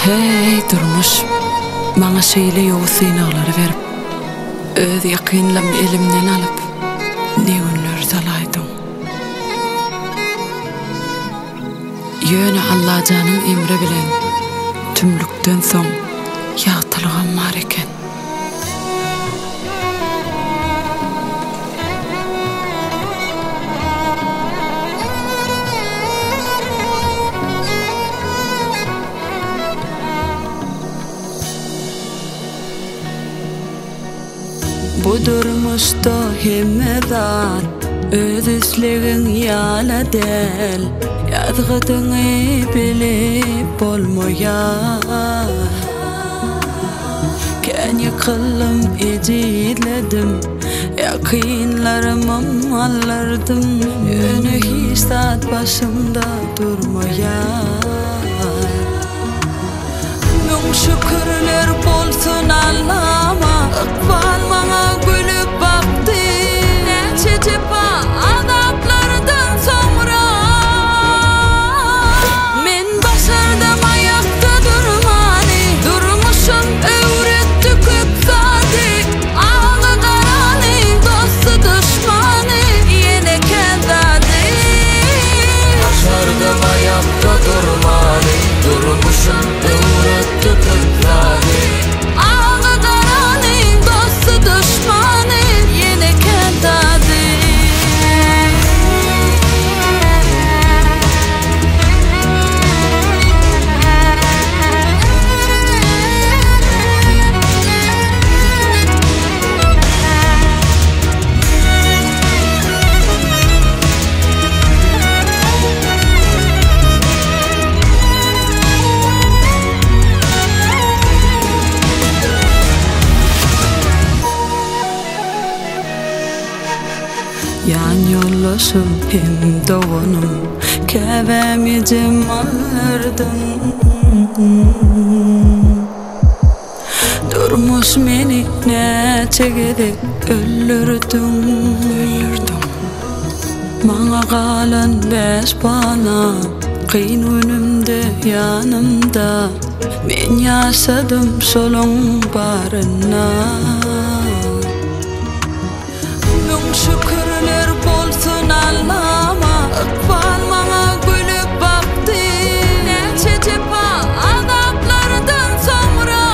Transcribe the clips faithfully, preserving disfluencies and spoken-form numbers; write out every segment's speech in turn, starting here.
Hey durmuş, bana şeýle ýowy synaglary berip, öz ýakynlam elimden alyp, ne günler salaýdyň. Ýöne Allah janyň emri bilen, tümlükden soň ýagtylgan bar eken. Bu durmuşda hemmedan öz islegiň ýala del, ýazgydyňy bilip bolmaýar. Kän ýykylym ejidledim, ýakynlarymam allardım, ýöne hiç zat başymda durmaýar. Mün şükürler bolsun Allah'ma, ykbal maňa gülüp bakdy, neçe cepa azaplardan soňra. Men başardım ayakta durmany, durmuşum öwretdi köp zady. Aňy garany, dosty düşmany, ýene kendady. Başardım ayakta durmany, durmuşum öwretdi köp zady. Aňy garany, dosty düşmany, ýene kendady. Yan yollaşım hem dovanım, käbämi cemallardım. Durmuş meni neçe gede öldürdüm, öldürdüm. Maňa galan beş bana, kyn önümde yanımda, men ýaşadym şoluň baryna. Şükürler bolsun Allah'ma, ykbal maňa gülüp bakdy, neçe cepa azaplardan soňra.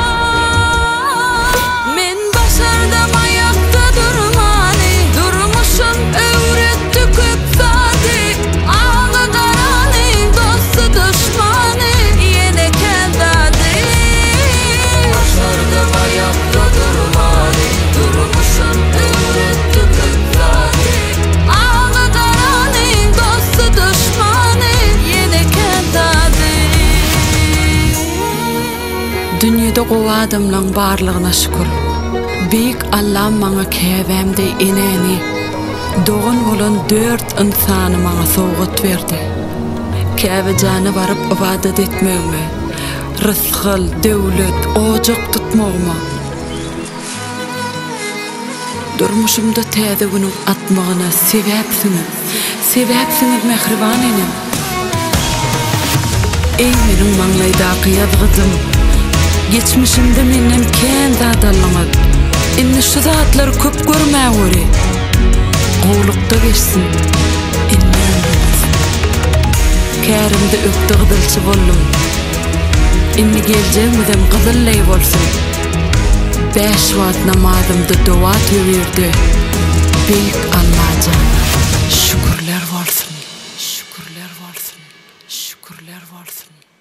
Men başardım ayakta durmany, durmuşum öwretdi köp zady. Aňy garany, dosty düşmany, ýene kendady. Başardım ayakta durmany, durmuşum öwretdi köp zady. Aňy garany, dosty düşmany, ýene kendady. Dünýede gowy adamlaryň barlygyna şükür. Büyük Allah maňa käbämde eneni, doğun bolan dört insany maňa sowgat berdi. Käbe jana baryp ibadet etmegme, rızkyl, döwlet, ojak tutmagma. Durmuşumda täze günüň atmagyna sebäpsiňiz, sebäpsiňiz mehriban enem. Ey meniň maňlaýdaky ýazgydym, geçmişimde menden kän zat alňar. Indi şu zatlar köp görmäweri, gowlukda geçsin, innemez. Kärimde ökdi gydylçy boldum, indi geljegmidem gyzyllay bolsun. Beş wagt namazymda dowa töwerdi, büyük Allah'a şükürler bolsun, şükürler bolsun, şükürler bolsun.